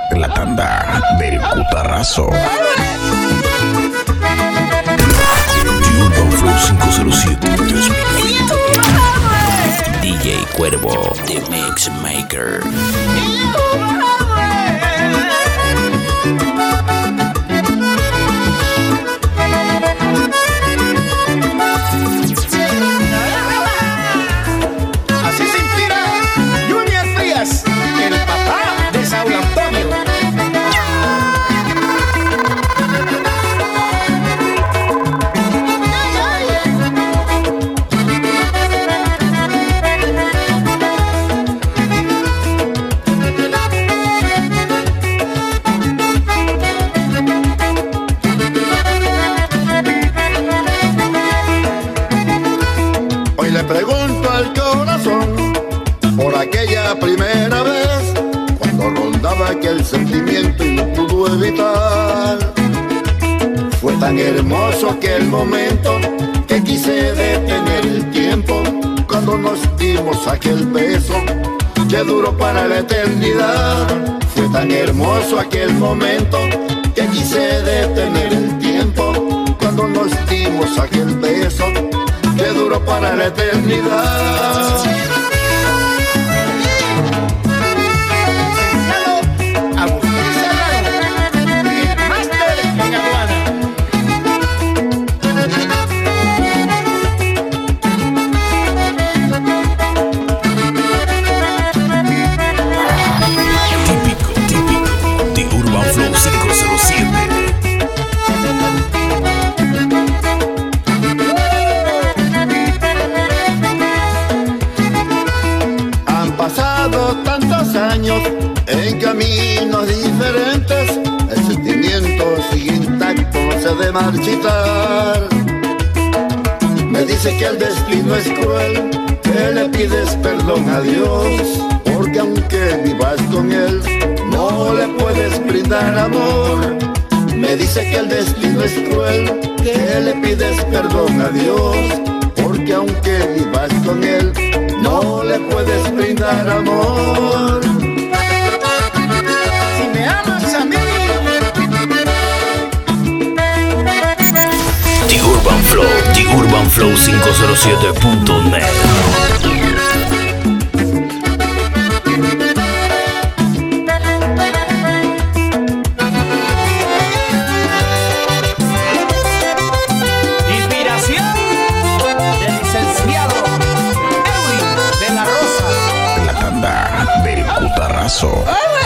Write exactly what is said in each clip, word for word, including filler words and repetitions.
La tanda del cutarrazo. Urban Flow cinco cero siete dos mil veinte. D J Cuervo, The Mix Maker. Así se inspira Junior Frías, el papá de Saúl Antonio. Le pregunto al corazón por aquella primera vez, cuando rondaba aquel sentimiento y no pudo evitar. Fue tan hermoso aquel momento que quise detener el tiempo, cuando nos dimos aquel beso que duró para la eternidad. Fue tan hermoso aquel momento que quise detener el tiempo, cuando nos dimos aquel beso que duró para la eternidad. Agustín Serrano, el máster en aduana. Típico, típico de Urban Flow cinco cero siete. Tantos años en caminos diferentes, el sentimiento sigue intacto, no se ha de marchitar. Me dice que el destino es cruel, que le pides perdón a Dios, porque aunque vivas con él, no le puedes brindar amor. Me dice que el destino es cruel, que le pides perdón a Dios, porque aunque vivas con él, no le puedes brindar amor. Si me amas a mí. The Urban Flow, The Urban Flow cinco cero siete punto net. Del cutarrazo.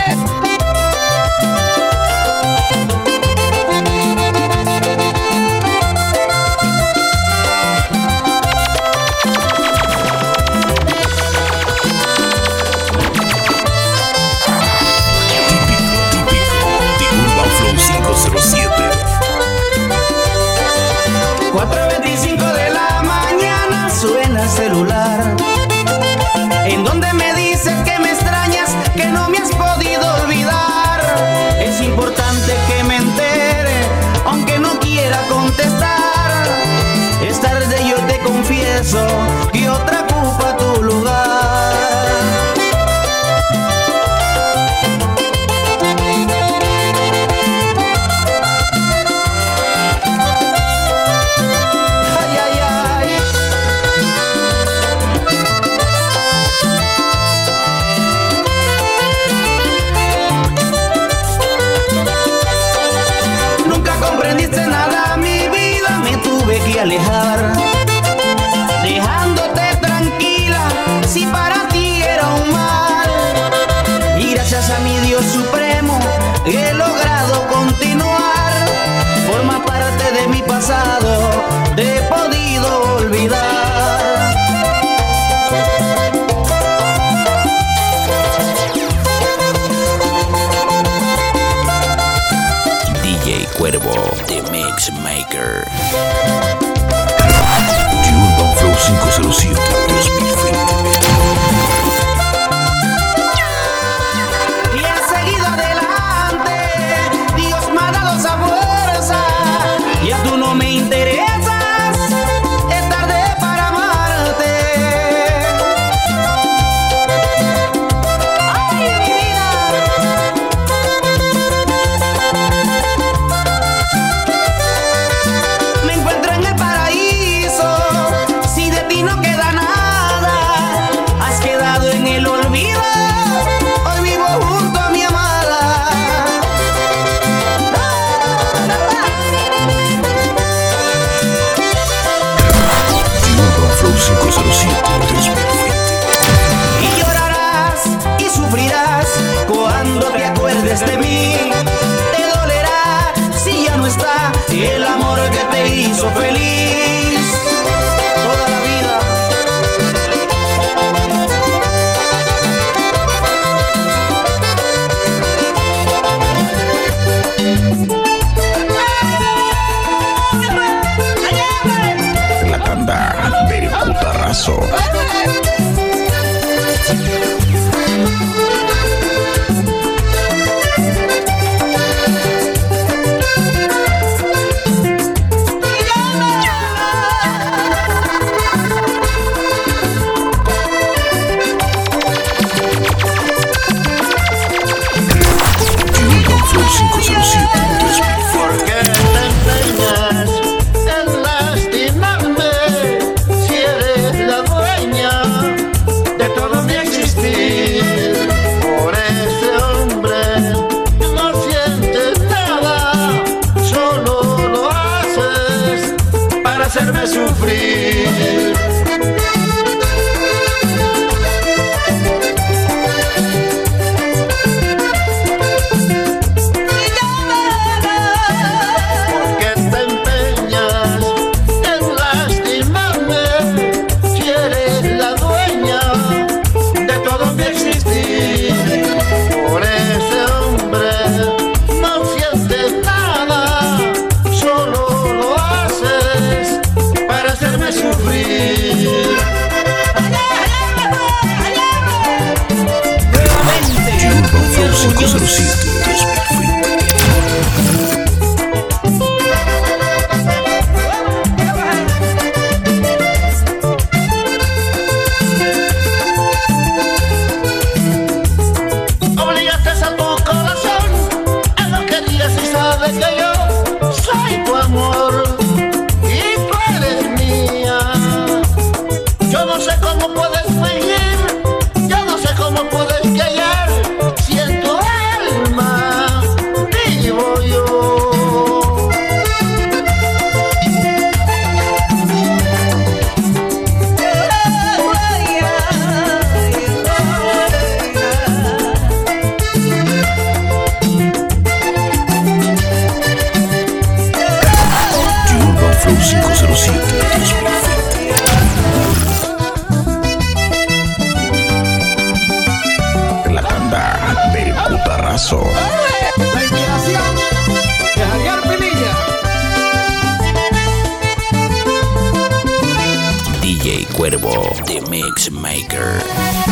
cuatro y veinticinco de la mañana suena el celular, en donde me dice que me extrañas, que no me has podido olvidar. Es importante que me entere, aunque no quiera contestar. Es tarde, yo te confieso que otra ocupa tu lugar. Alejar, dejándote tranquila, si para ti era un mal. Y gracias a mi Dios supremo he logrado continuar. Forma parte de mi pasado, te he podido olvidar. D J Cuervo, The Mix Maker. Urban Flow cinco cero siete dos mil veinte. Y he seguido adelante, Dios me ha dado esa fuerza. Ya tú no me interesas, es tarde para amarte. Ay, mi vida. libles de mí. Te dolerá si ya no está el amor que te hizo feliz toda la vida. La tanda del Cutarrazo. cinco cero siete. ¿Por qué te empeñas en lastimarme si eres la dueña de todo mi existir? Por ese hombre no sientes nada, solo lo haces para hacerme sufrir. cinco cero siete dos mil veinte. Obligaste a tu corazón a lo que digas y sabes que yo soy tu amor y tú eres mía. Yo no sé cómo puedes fingir, yo no sé cómo puedes callar, si en tu alma vivo yo. Urban Flow cinco cero siete dos mil veinte. La tanda del Cutarrazo. La inspiración de Javier Pinilla. D J Cuervo, The Mix Maker.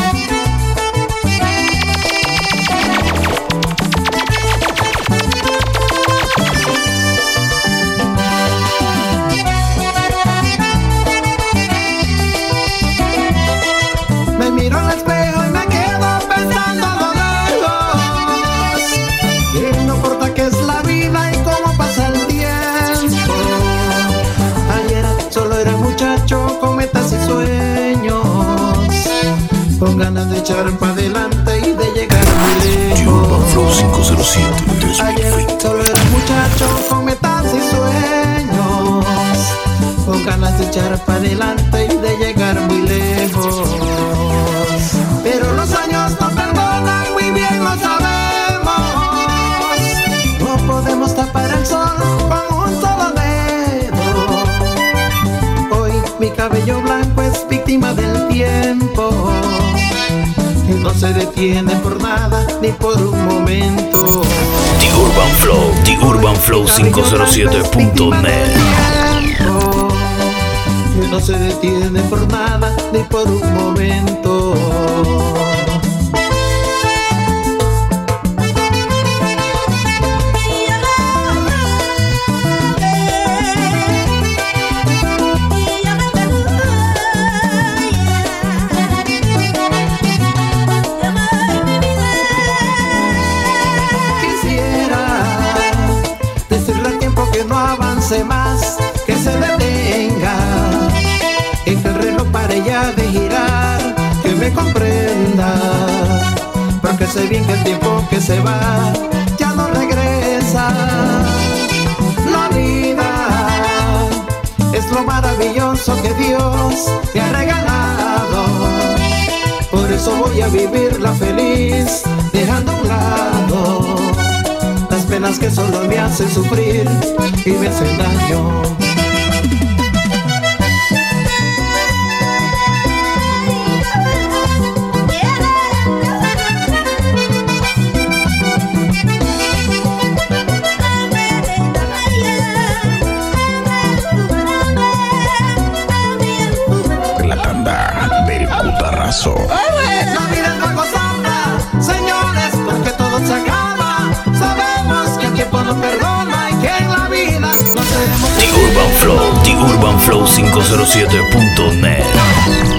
Me miro al espejo y me quedo pensando a lo lejos, y no importa qué es la vida y cómo pasa el tiempo. Ayer solo era muchacho con metas y sueños, con ganas de echar para adelante y de llegar muy Urban Flow lejos. cinco cero siete dos mil Ayer veinte. solo era muchacho con metas y sueños, con ganas de echar para adelante y de llegar muy lejos. Pero los años no perdonan, muy bien lo sabemos. No podemos tapar el sol con un solo dedo. Hoy mi cabello blanco es víctima del tiempo, que no se detiene por nada ni por un momento. The Urban Flow, The Urban Flow cinco cero siete punto net. Que no se detiene por nada ni por un momento. Más que se detenga, y que el reloj pare ya de girar, que me comprenda, porque sé bien que el tiempo que se va ya no regresa. La vida es lo maravilloso que Dios te ha regalado, por eso voy a vivirla feliz, dejando a un lado cosas que solo me hacen sufrir y me hacen daño. La tanda del cutarrazo. La vida es algo santa, señores, porque todo se acaba. Sabemos que el tiempo no perdona y que en la vida no seremos The Urban Flow, The Urban Flow quinientos siete punto net.